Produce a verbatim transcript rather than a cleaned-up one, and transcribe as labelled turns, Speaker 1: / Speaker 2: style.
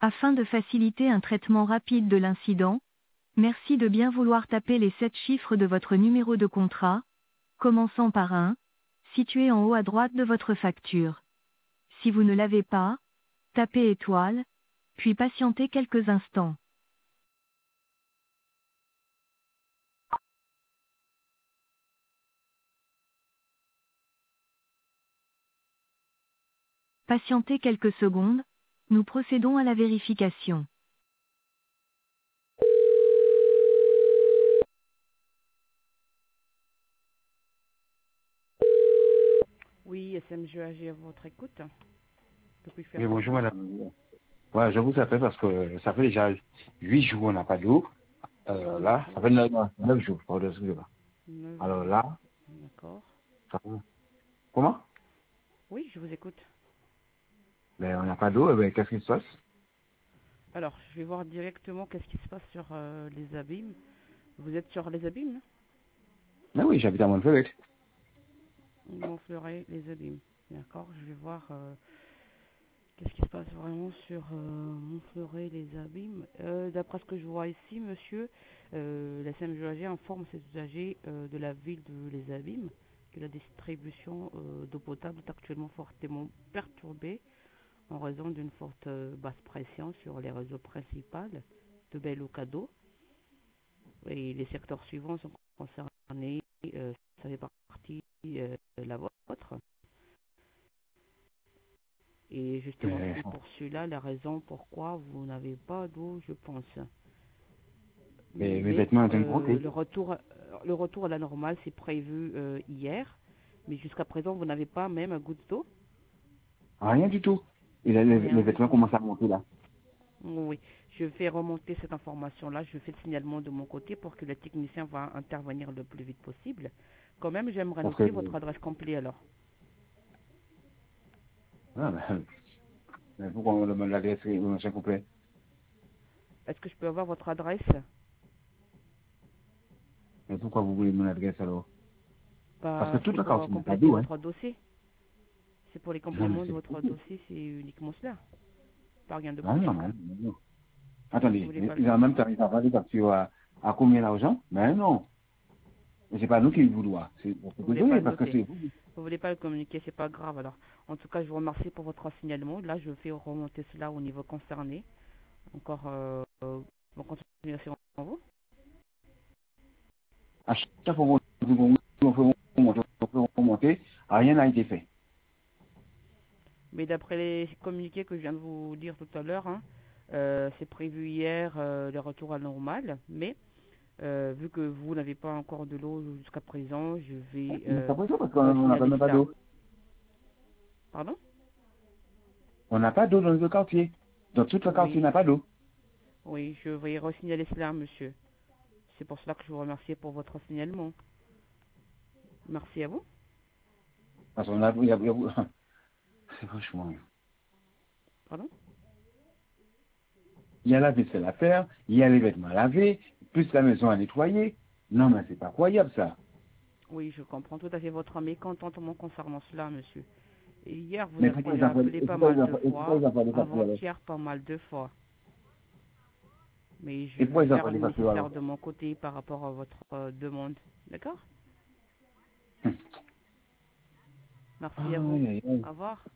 Speaker 1: Afin de faciliter un traitement rapide de l'incident, merci de bien vouloir taper les sept chiffres de votre numéro de contrat, commençant par un, situé en haut à droite de votre facture. Si vous ne l'avez pas, tapez étoile, puis patientez quelques instants. Patientez quelques secondes, nous procédons à la vérification. Oui, S M G A G à votre écoute. Que puis-je faire
Speaker 2: Oui,
Speaker 1: pour
Speaker 2: bonjour
Speaker 1: vous?
Speaker 2: madame. Ouais, je vous appelle parce que ça fait déjà huit jours on n'a pas d'eau. Euh,
Speaker 1: Huit
Speaker 2: là, ça fait
Speaker 1: jours.
Speaker 2: neuf, neuf jours, pardon, excusez-moi.
Speaker 1: Neuf
Speaker 2: Alors
Speaker 1: jours.
Speaker 2: là,
Speaker 1: D'accord.
Speaker 2: ça va. Comment?
Speaker 1: Oui, je vous écoute.
Speaker 2: Ben, on n'a pas d'eau, eh ben, qu'est-ce qui se passe?
Speaker 1: Alors, je vais voir directement qu'est-ce qui se passe sur euh, les abîmes. Vous êtes sur les abîmes,
Speaker 2: Ben oui, j'habite à Montferrat.
Speaker 1: Montfleuret, les abîmes. D'accord, je vais voir euh, qu'est-ce qui se passe vraiment sur euh, Montfleuret, les abîmes. Euh, D'après ce que je vois ici, monsieur, euh, la S M G A G informe ses usagers euh, de la ville de Les Abîmes que la distribution euh, d'eau potable est actuellement fortement perturbée en raison d'une forte euh, basse pression sur les réseaux principaux de Bello-Cadeau. Et les secteurs suivants sont concernés, euh, ça fait partie euh, de la vôtre. Et justement,
Speaker 2: Ben,
Speaker 1: c'est pour cela la raison pourquoi vous n'avez pas d'eau, je pense.
Speaker 2: ben, mes
Speaker 1: Mais
Speaker 2: vêtements ont été
Speaker 1: euh,
Speaker 2: comptés.
Speaker 1: le retour, le retour à la normale, c'est prévu euh, hier. Mais jusqu'à présent, vous n'avez pas même un goutte d'eau.
Speaker 2: Rien du tout. Et là, les, les
Speaker 1: Rien du
Speaker 2: vêtements
Speaker 1: tout.
Speaker 2: commencent à monter là.
Speaker 1: Oui, je vais remonter cette information-là. Je fais le signalement de mon côté pour que le technicien va intervenir le plus vite possible. Quand même, j'aimerais
Speaker 2: Parce que,
Speaker 1: noter votre adresse complète alors.
Speaker 2: ah, ben, ben, pourquoi on demande l'adresse et le machin complet?
Speaker 1: Est-ce que je peux avoir votre adresse?
Speaker 2: Mais pourquoi vous voulez mon adresse alors? Parce que
Speaker 1: Bah,
Speaker 2: toute
Speaker 1: c'est
Speaker 2: la
Speaker 1: pour euh,
Speaker 2: cantine n'a pas
Speaker 1: compléter
Speaker 2: d'eau, hein.
Speaker 1: votre dossier. C'est pour les
Speaker 2: Non, mais
Speaker 1: compléments de
Speaker 2: c'est pas
Speaker 1: votre
Speaker 2: possible.
Speaker 1: dossier, c'est uniquement cela. Pas rien de
Speaker 2: Non,
Speaker 1: plus.
Speaker 2: non, non, non, non.
Speaker 1: Vous
Speaker 2: Attendez,
Speaker 1: voulez pas le
Speaker 2: mais en même temps,
Speaker 1: communiquer?
Speaker 2: ils ont pas dit facture à, à combien d'argent? Mais non. Mais c'est pas nous qui vous doit. C'est, on
Speaker 1: Vous
Speaker 2: peut
Speaker 1: voulez pas
Speaker 2: donner
Speaker 1: le
Speaker 2: parce que
Speaker 1: noter?
Speaker 2: c'est vous.
Speaker 1: Vous voulez pas le communiquer, c'est pas grave alors. En tout cas, je vous remercie pour votre signalement. Là, je fais remonter cela au niveau concerné. Encore euh, euh, bonne continuation à vous.
Speaker 2: À chaque fois qu'on on fait remonter, on fait remonter, rien n'a été fait.
Speaker 1: Mais d'après les communiqués que je viens de vous dire tout à l'heure, hein, euh, c'est prévu hier euh, le retour à la normale. Mais euh, vu que vous n'avez pas encore de l'eau jusqu'à présent, je vais
Speaker 2: Mais
Speaker 1: euh,
Speaker 2: c'est pas ça parce
Speaker 1: euh,
Speaker 2: qu'on n'a
Speaker 1: signaler
Speaker 2: même pas
Speaker 1: cela.
Speaker 2: d'eau.
Speaker 1: Pardon?
Speaker 2: On n'a pas d'eau dans le quartier. Dans tout le quartier, on
Speaker 1: Oui,
Speaker 2: n'a pas d'eau.
Speaker 1: oui, je vais re-signaler cela, monsieur. C'est pour cela que je vous remercie pour votre signalement. Merci à vous.
Speaker 2: Parce qu'on a, il y a, il y a- c'est franchement,
Speaker 1: Pardon?
Speaker 2: il y a la vaisselle à faire, il y a les vêtements à laver, plus la maison à nettoyer. Non, mais c'est pas croyable, ça.
Speaker 1: Oui, je comprends tout à fait votre mécontentement concernant cela, monsieur. Et hier, vous
Speaker 2: Mais
Speaker 1: avez
Speaker 2: pourquoi ils
Speaker 1: déjà
Speaker 2: ont pas,
Speaker 1: appelé
Speaker 2: et
Speaker 1: pas
Speaker 2: pourquoi ils
Speaker 1: mal
Speaker 2: ont
Speaker 1: de
Speaker 2: pas, et pourquoi
Speaker 1: fois,
Speaker 2: ils ont pas les factures alors?
Speaker 1: avant-hier pas mal de fois. Mais je
Speaker 2: Et
Speaker 1: vais
Speaker 2: pourquoi ils ont
Speaker 1: faire
Speaker 2: pas
Speaker 1: le
Speaker 2: les factures
Speaker 1: nécessaire
Speaker 2: alors?
Speaker 1: de mon côté par rapport à votre euh, demande. D'accord? Merci à vous.
Speaker 2: Aïe, aïe, aïe.
Speaker 1: Au revoir.